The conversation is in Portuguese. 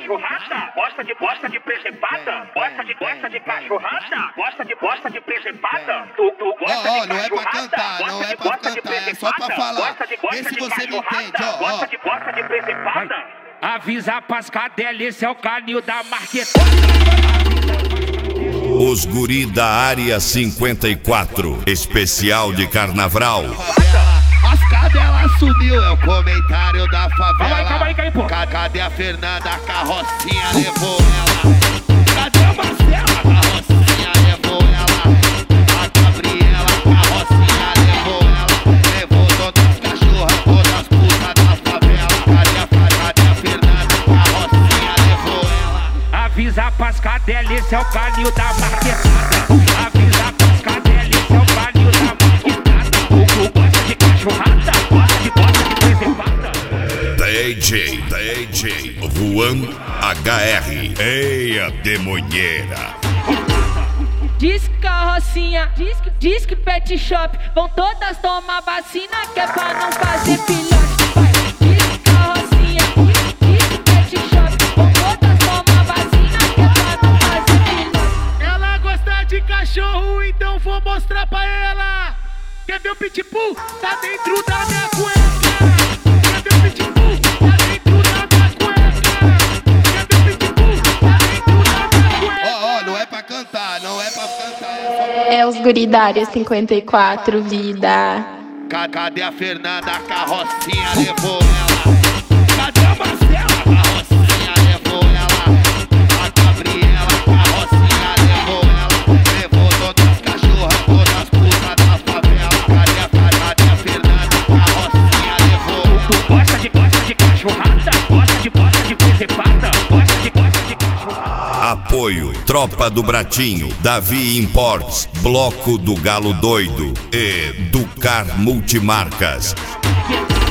cachorrada, gosta de presepada, gosta de cachorrada, gosta de presepada. Tu gosta de não é pra cantar, não é pra cantar, é só pra falar. Vê se você me entende, gosta de presepada. Avisa pras cadelas, esse é o canil da marquetada. Os guri da área 54, especial de carnaval. As cadelas sumiu, é o comentário da favela. Calma aí, pô. Cadê a Fernanda? A carrocinha levou ela. Cadê a Marcela? A carrocinha levou ela. A Gabriela, a carrocinha levou ela. Levou todas as cachorras, todas as putas da favela. Cadê a Fernanda? A carrocinha levou ela. Avisa pras cadelas, esse é o canil da marquetada. Avisa pras cadelas, esse é o canil da marquetada. Tu gosta de cachorrada, gosta de preservada. DJ Juan HR. Eia, demonheira. Diz que carrocinha, diz que pet shop. Vão todas tomar vacina que é pra não fazer filhote. Vai, diz que carrocinha, diz que pet shop. Vão todas tomar vacina que é pra não fazer filhote. Ela gosta de cachorro, então vou mostrar pra ela. Quer ver o pitbull? Tá dentro da minha cueca. Quer ver o pitbull? Tá dentro da minha cueca. Quer ver o pitbull? Tá dentro da minha cueca. Não é pra cantar, não é pra cantar. É os guri da área 54, vida. Cadê a Fernanda? A carrocinha levou ela. Cadê a Marcela? A carrocinha levou ela. A Gabriela, a carrocinha levou ela. Levou todas as cachorras, todas as putas da favela. Cadê a Fernanda? A carrocinha levou ela. Tu gosta de cachorrada, gosta de presepada, gosta de cachorrada. Apoio Tropa do Bratinho, Davi Imports, Bloco do Galo Doido e Ducar Multimarcas.